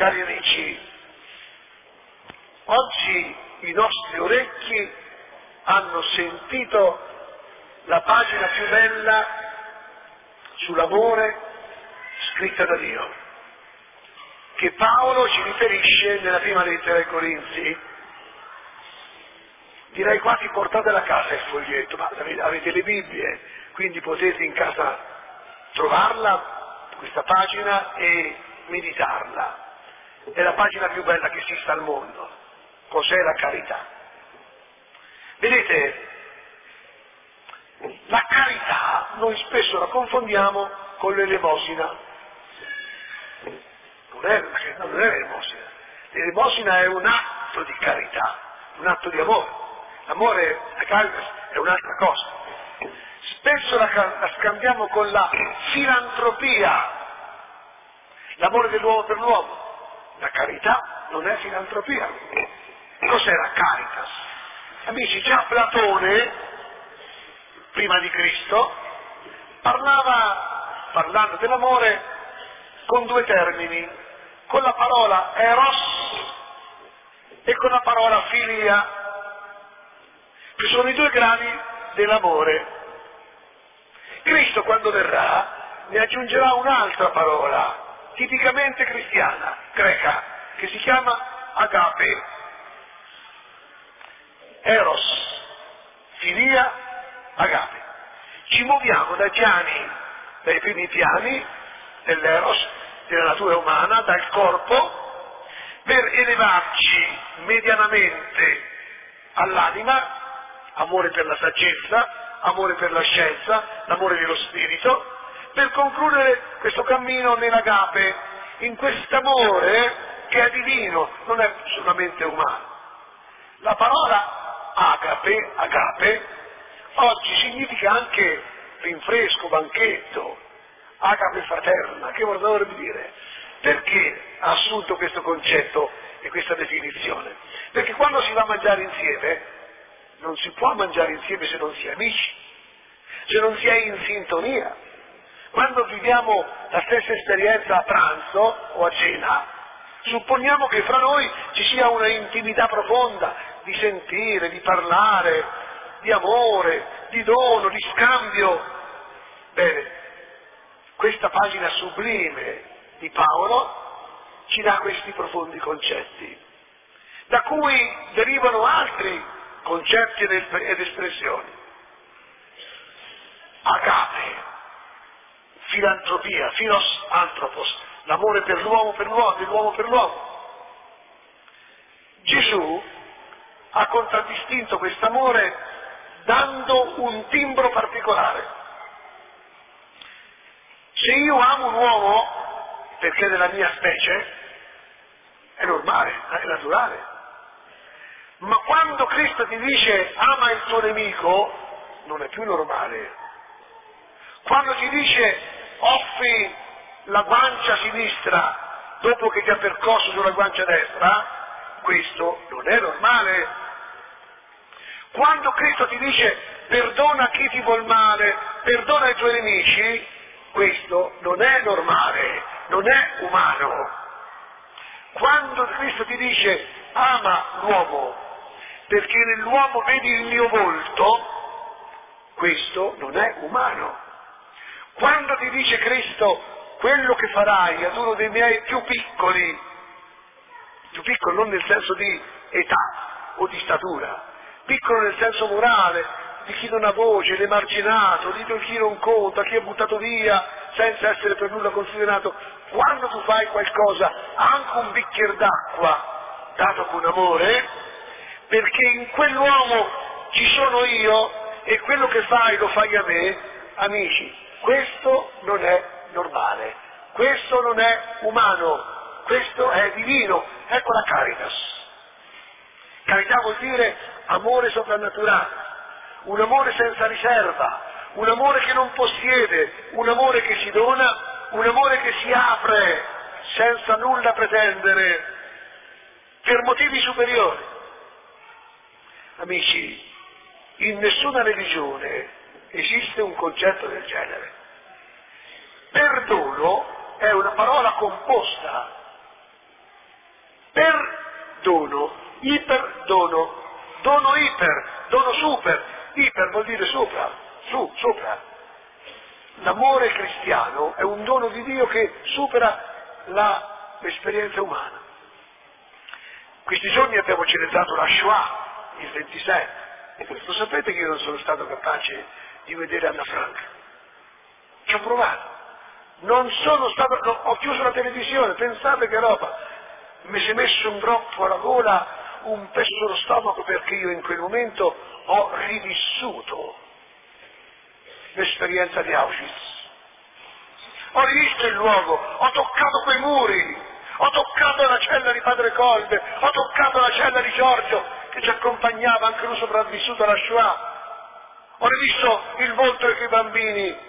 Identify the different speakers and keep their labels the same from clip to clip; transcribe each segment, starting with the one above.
Speaker 1: Cari amici, oggi i nostri orecchi hanno sentito la pagina più bella sull'amore scritta da Dio, che Paolo ci riferisce nella prima lettera ai Corinzi. Direi quasi portatela a casa il foglietto, ma avete le Bibbie, quindi potete in casa trovarla, questa pagina, e meditarla. È la pagina più bella che esista al mondo. Cos'è la carità? Vedete, la carità noi spesso la confondiamo con l'elemosina. Non è l'elemosina. L'elemosina è un atto di carità, un atto di amore. L'amore, la carità, è un'altra cosa. Spesso la scambiamo con la filantropia, l'amore dell'uomo per l'uomo. La carità non è filantropia. Cos'è la caritas? Amici, già Platone, prima di Cristo, parlando dell'amore, con due termini, con la parola eros e con la parola filia, che sono i due gradi dell'amore. Cristo, quando verrà, ne aggiungerà un'altra parola, tipicamente cristiana, greca, che si chiama agape. Eros, filia, agape. Ci muoviamo dai primi piani dell'eros, della natura umana, dal corpo, per elevarci medianamente all'anima, amore per la saggezza, amore per la scienza, l'amore dello spirito, per concludere questo cammino nell'agape, in quest'amore che è divino, non è solamente umano. La parola agape, oggi significa anche rinfresco, banchetto, agape fraterna. Che cosa dovrebbe dire? Perché ha assunto questo concetto e questa definizione? Perché quando si va a mangiare insieme, non si può mangiare insieme se non si è amici, se non si è in sintonia. Quando viviamo la stessa esperienza a pranzo o a cena, supponiamo che fra noi ci sia una intimità profonda di sentire, di parlare, di amore, di dono, di scambio. Bene, questa pagina sublime di Paolo ci dà questi profondi concetti, da cui derivano altri concetti ed espressioni. Agape, filantropia, philos anthropos, l'amore per l'uomo, dell'uomo per l'uomo. Gesù ha contraddistinto quest'amore dando un timbro particolare. Se io amo un uomo perché è della mia specie, è normale, è naturale. Ma quando Cristo ti dice ama il tuo nemico, non è più normale. Quando ti dice offri la guancia sinistra dopo che ti ha percosso sulla guancia destra, questo non è normale. Quando Cristo ti dice perdona chi ti vuol male, perdona i tuoi nemici, questo non è normale, non è umano. Quando Cristo ti dice ama l'uomo perché nell'uomo vedi il mio volto, questo non è umano. Quando ti dice Cristo quello che farai ad uno dei miei più piccoli non nel senso di età o di statura, piccolo nel senso morale, di chi non ha voce, l'emarginato, di chi non conta, chi è buttato via senza essere per nulla considerato, quando tu fai qualcosa, anche un bicchiere d'acqua dato con amore, perché in quell'uomo ci sono io e quello che fai lo fai a me, amici, questo non è normale, questo non è umano, questo è divino. Ecco la caritas. Carità vuol dire amore soprannaturale, un amore senza riserva, un amore che non possiede, un amore che si dona, un amore che si apre senza nulla pretendere, per motivi superiori. Amici, in nessuna religione esiste un concetto del genere. Perdono è una parola composta perdono, iperdono, dono iper, dono super, iper vuol dire sopra, su, sopra. L'amore cristiano è un dono di Dio che supera l'esperienza umana. Questi giorni abbiamo celebrato la Shoah, il 26. Lo sapete che io non sono stato capace di vedere Anna Frank? Ci ho provato. Non sono stato, no, ho chiuso la televisione, pensate che roba. Mi si è messo un groppo alla gola, un peso sullo stomaco, perché io in quel momento ho rivissuto l'esperienza di Auschwitz. Ho rivisto il luogo, ho toccato quei muri, ho toccato la cella di Padre Kolbe, ho toccato la cella di Giorgio che ci accompagnava, anche lui sopravvissuto alla Shoah. Ho rivisto il volto di quei bambini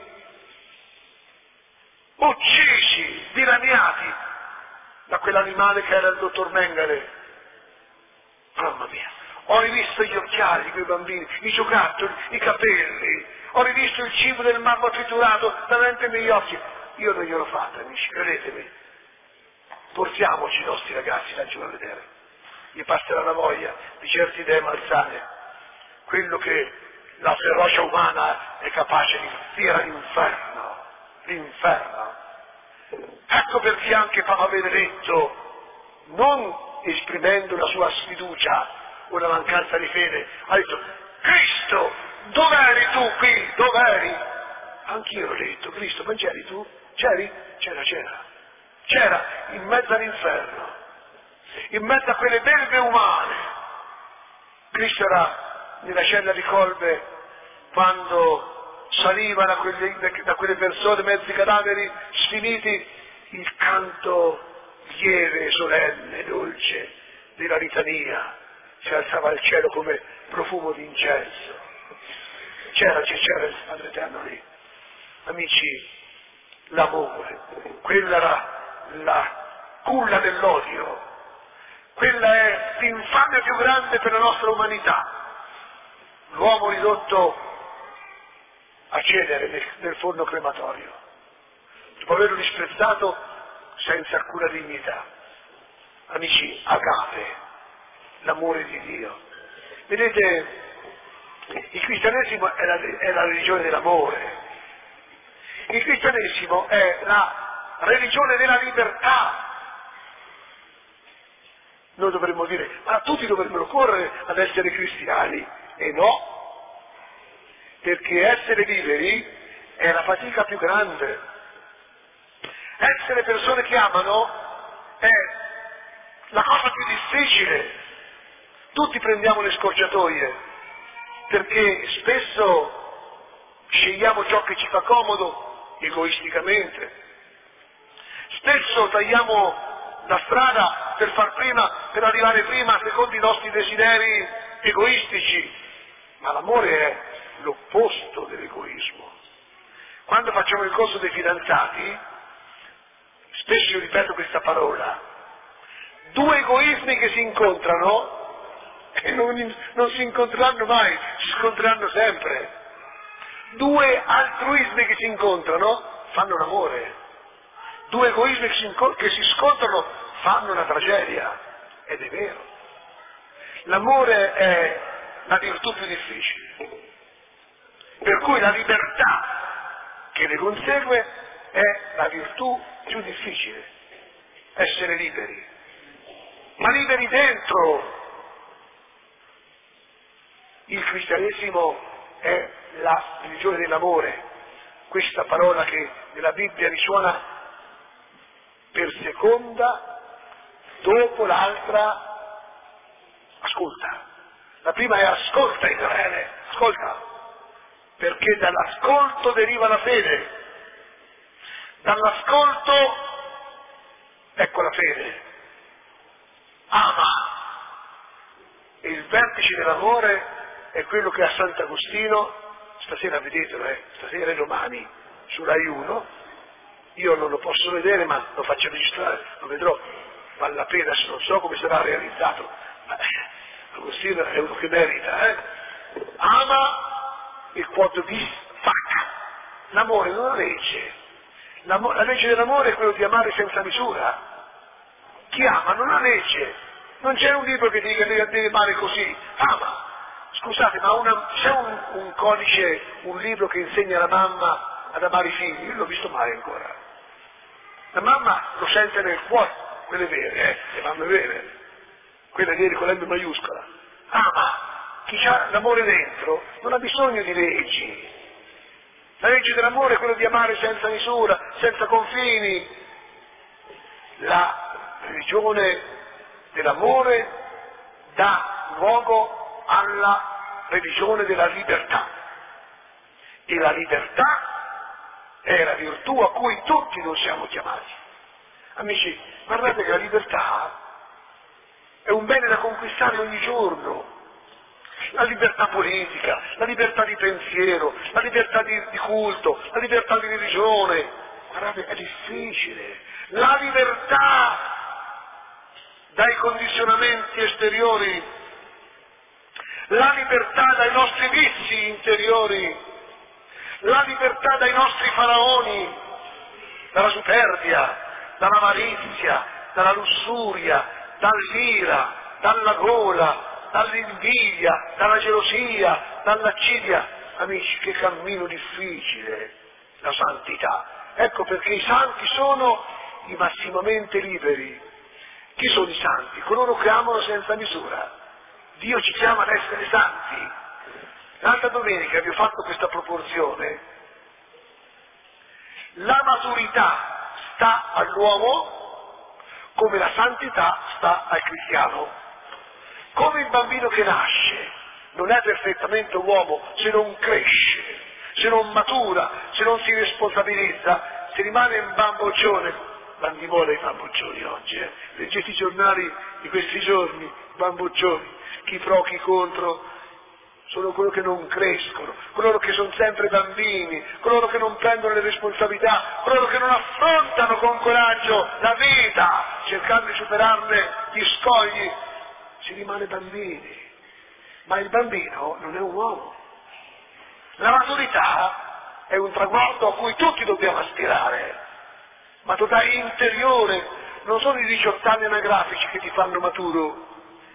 Speaker 1: uccisi, dilaniati da quell'animale che era il dottor Mengele. Mamma mia, ho rivisto gli occhiali di quei bambini, i giocattoli, i capelli, ho rivisto il cibo del marmo triturato davanti ai miei occhi. Io non glielo fate, amici, credetemi. Portiamoci i nostri ragazzi laggiù a vedere. Gli passerà la voglia di certe idee malsane. Quello che la ferocia umana è capace di fare era l'inferno, l'inferno. Ecco perché anche Papa Benedetto, non esprimendo la sua sfiducia o la mancanza di fede, ha detto: Cristo, dov'eri tu qui? Dov'eri? Anch'io l'ho detto: Cristo, ma c'eri tu? C'eri? C'era in mezzo all'inferno, in mezzo a quelle belve umane. Cristo era nella cella di Kolbe quando saliva da quelle persone, mezzi cadaveri sfiniti, il canto lieve, solenne, dolce della litania si alzava al cielo come profumo di incenso. C'era il Padre Eterno lì. Amici, l'amore, quella era la culla dell'odio, quella è l'infamia più grande per la nostra umanità. L'uomo ridotto a cenere nel forno crematorio, dopo averlo disprezzato senza alcuna dignità. Amici, agape, l'amore di Dio. Vedete, il cristianesimo è la religione dell'amore. Il cristianesimo è la religione della libertà. Noi dovremmo dire: ma tutti dovrebbero correre ad essere cristiani. E no, perché essere liberi è la fatica più grande. Essere persone che amano è la cosa più difficile. Tutti prendiamo le scorciatoie, perché spesso scegliamo ciò che ci fa comodo egoisticamente. Spesso tagliamo la strada per arrivare prima secondo i nostri desideri egoistici, ma l'amore è l'opposto dell'egoismo. Quando facciamo il corso dei fidanzati, spesso io ripeto questa parola: due egoismi che si incontrano e non si incontreranno mai, si scontreranno sempre. Due altruismi che si incontrano fanno l'amore. Due egoismi che si scontrano fanno una tragedia. Ed è vero. L'amore è la virtù più difficile. Per cui la libertà che ne consegue è la virtù più difficile. Essere liberi. Ma liberi dentro. Il cristianesimo è la religione dell'amore. Questa parola che nella Bibbia risuona per seconda, dopo l'altra, ascolta. La prima è ascolta, Israele, ascolta, perché dall'ascolto deriva la fede. Dall'ascolto, ecco la fede. Ama. E il vertice dell'amore è quello che a Sant'Agostino, stasera vedetelo, stasera e domani, su Rai 1, io non lo posso vedere ma lo faccio registrare, lo vedrò, vale la pena, se non so come sarà realizzato, ma Agostino è uno che merita, ama il quod vis fac. L'amore non è una legge, la legge dell'amore è quello di amare senza misura, Chi ama non ha legge, non c'è un libro che ti dica devi amare così, ama. Scusate, ma c'è un codice, un libro che insegna alla mamma ad amare i figli? Io l'ho visto mai ancora. La mamma lo sente nel cuore, quelle vere, le mamme vere, quelle vere con l'M maiuscola. Ama. Chi ha l'amore dentro non ha bisogno di leggi. La legge dell'amore è quella di amare senza misura, senza confini. La religione dell'amore dà luogo alla religione della libertà. E la libertà è la virtù a cui tutti noi siamo chiamati. Amici, guardate che la libertà è un bene da conquistare ogni giorno. La libertà politica, la libertà di pensiero, la libertà di culto, la libertà di religione. Guardate, è difficile. La libertà dai condizionamenti esteriori, la libertà dai nostri vizi interiori, la libertà dai nostri faraoni, dalla superbia, dalla malizia, dalla lussuria, dall'ira, dalla gola, dall'invidia, dalla gelosia, dall'accidia. Amici, che cammino difficile, la santità. Ecco perché i santi sono i massimamente liberi. Chi sono i santi? Coloro che amano senza misura. Dio ci chiama ad essere santi. L'altra domenica vi ho fatto questa proporzione. La maturità sta all'uomo come la santità sta al cristiano. Come il bambino che nasce non è perfettamente uomo se non cresce, se non matura, se non si responsabilizza, se rimane un bamboccione. Van di moda i bamboccioni oggi, Leggete i giornali di questi giorni, bamboccioni, chi pro, chi contro, sono coloro che non crescono, coloro che sono sempre bambini, coloro che non prendono le responsabilità, coloro che non affrontano con coraggio la vita, cercando di superarne gli scogli. Si rimane bambini, ma il bambino non è un uomo. La maturità è un traguardo a cui tutti dobbiamo aspirare, maturità interiore. Non sono i 18 anni anagrafici che ti fanno maturo,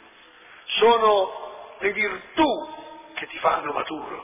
Speaker 1: sono le virtù che ti fanno maturo,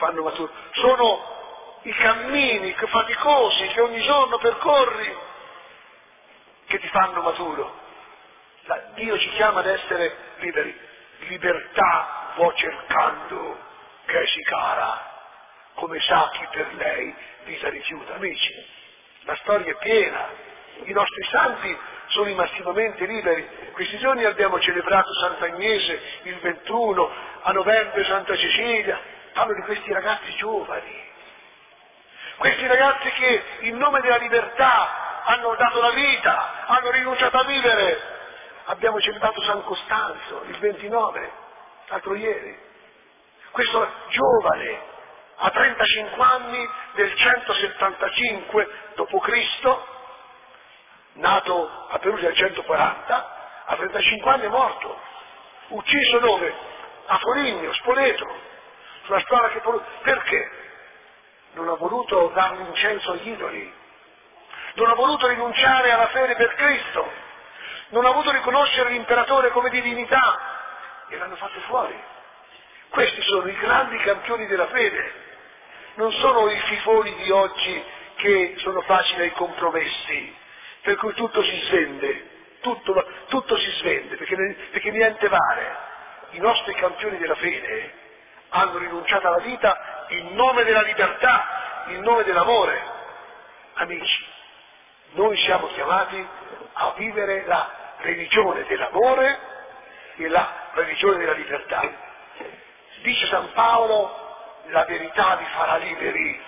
Speaker 1: sono i cammini faticosi che ogni giorno percorri che ti fanno maturo. Dio ci chiama ad essere liberi. Libertà vo cercando, che si cara, come sa chi per lei vita rifiuta. Amici, la storia è piena, i nostri santi sono i massimamente liberi. Questi giorni abbiamo celebrato Sant'Agnese il 21, a novembre Santa Cecilia. Parlo di questi ragazzi giovani, questi ragazzi che in nome della libertà hanno dato la vita, hanno rinunciato a vivere. Abbiamo celebrato San Costanzo il 29, l'altro ieri. Questo giovane, a 35 anni del 175 d.C., nato a Perugia nel 140, a 35 anni è morto. Ucciso dove? A Foligno, Spoleto, sulla strada che... Perché? Non ha voluto dare l'incenso agli idoli, non ha voluto rinunciare alla fede per Cristo, non ha voluto riconoscere l'imperatore come divinità e l'hanno fatto fuori. Questi sono i grandi campioni della fede, non sono i fifoni di oggi che sono facili ai compromessi, per cui tutto si svende, tutto si svende perché niente vale. I nostri campioni della fede hanno rinunciato alla vita in nome della libertà, in nome dell'amore. Amici, noi siamo chiamati a vivere la religione dell'amore e la religione della libertà. Dice San Paolo, la verità vi farà liberi.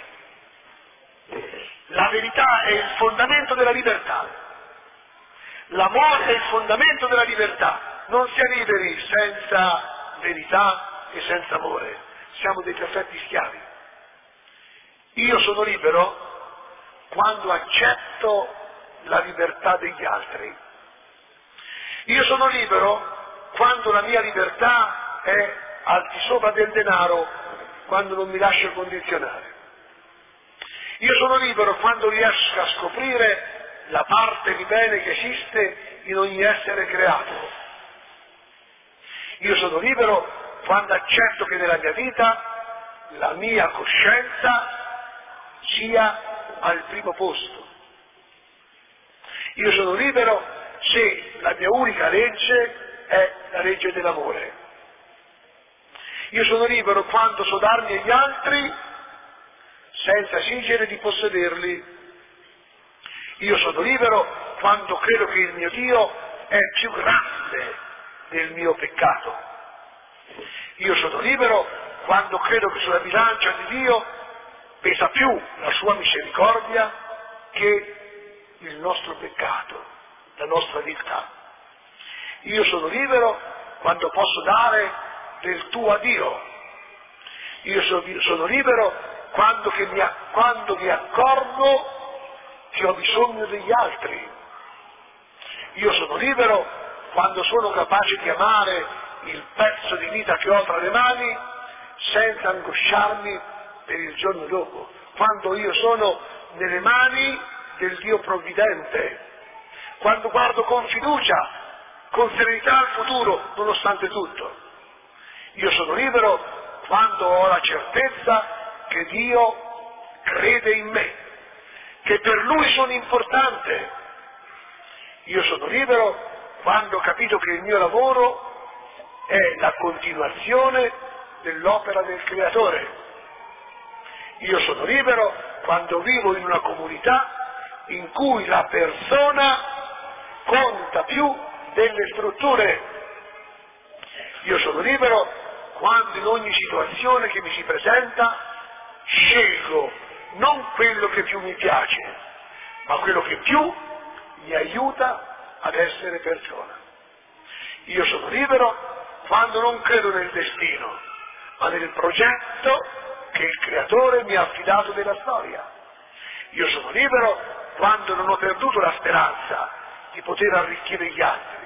Speaker 1: La verità è il fondamento della libertà. L'amore è il fondamento della libertà. Non si è liberi senza verità e senza amore. Siamo dei perfetti schiavi. Io sono libero quando accetto la libertà degli altri. Io sono libero quando la mia libertà è al di sopra del denaro, quando non mi lascio condizionare. Io sono libero quando riesco a scoprire la parte di bene che esiste in ogni essere creato. Io sono libero quando accetto che nella mia vita la mia coscienza sia al primo posto. Io sono libero se la mia unica legge è la legge dell'amore. Io sono libero quando so darmi agli altri senza esigere di possederli. Io sono libero quando credo che il mio Dio è più grande del mio peccato. Io sono libero quando credo che sulla bilancia di Dio pesa più la sua misericordia che il nostro peccato, la nostra viltà. Io sono libero quando posso dare del tuo a Dio. Io sono libero quando mi accorgo che ho bisogno degli altri. Io sono libero quando sono capace di amare il pezzo di vita che ho tra le mani senza angosciarmi per il giorno dopo, quando io sono nelle mani del Dio provvidente, quando guardo con fiducia, con serenità al futuro, nonostante tutto. Io sono libero quando ho la certezza che Dio crede in me, che per Lui sono importante. Io sono libero quando ho capito che il mio lavoro è la continuazione dell'opera del Creatore. Io sono libero quando vivo in una comunità in cui la persona conta più delle strutture. Io sono libero quando in ogni situazione che mi si presenta scelgo non quello che più mi piace, ma quello che più mi aiuta ad essere persona. Io sono libero quando non credo nel destino, ma nel progetto che il Creatore mi ha affidato della storia. Io sono libero quando non ho perduto la speranza di poter arricchire gli altri.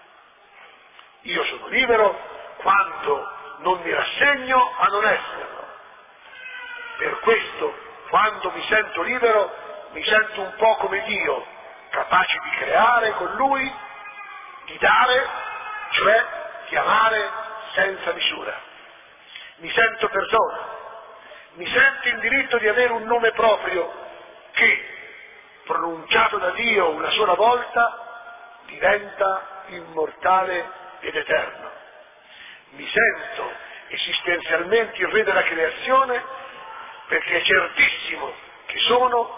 Speaker 1: Io sono libero quando non mi rassegno a non esserlo. Per questo, quando mi sento libero, mi sento un po' come Dio, capace di creare con Lui, di dare, cioè di amare senza misura. Mi sento persona, mi sento in diritto di avere un nome proprio che, pronunciato da Dio una sola volta, diventa immortale ed eterno. Mi sento esistenzialmente il re della creazione perché è certissimo che sono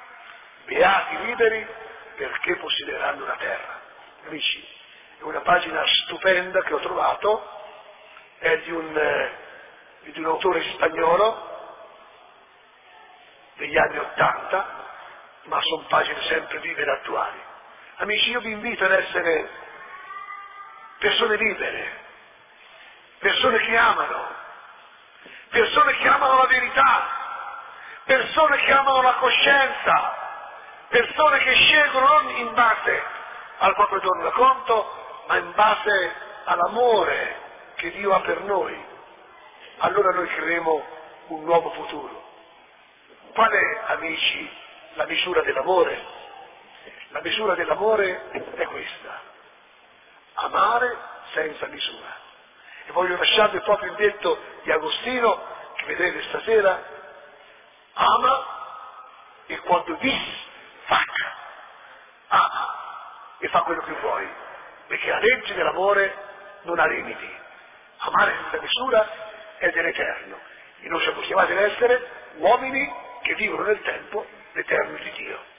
Speaker 1: beati liberi perché possederanno la terra. Amici, è una pagina stupenda che ho trovato, è di un autore spagnolo degli anni '80, ma sono pagine sempre vive ed attuali. Amici, io vi invito ad essere persone libere, persone che amano la verità, persone che amano la coscienza, persone che scelgono non in base al proprio tornaconto, ma in base all'amore che Dio ha per noi. Allora noi creeremo un nuovo futuro. Qual è, amici, la misura dell'amore? La misura dell'amore è questa: amare senza misura. E voglio lasciarvi proprio il detto di Agostino, che vedrete stasera: ama e quando dis fac, ama e fa quello che vuoi, perché la legge dell'amore non ha limiti. Amare senza misura è dell'eterno e noi siamo chiamati ad essere uomini che vivono nel tempo l'eterno di Dio.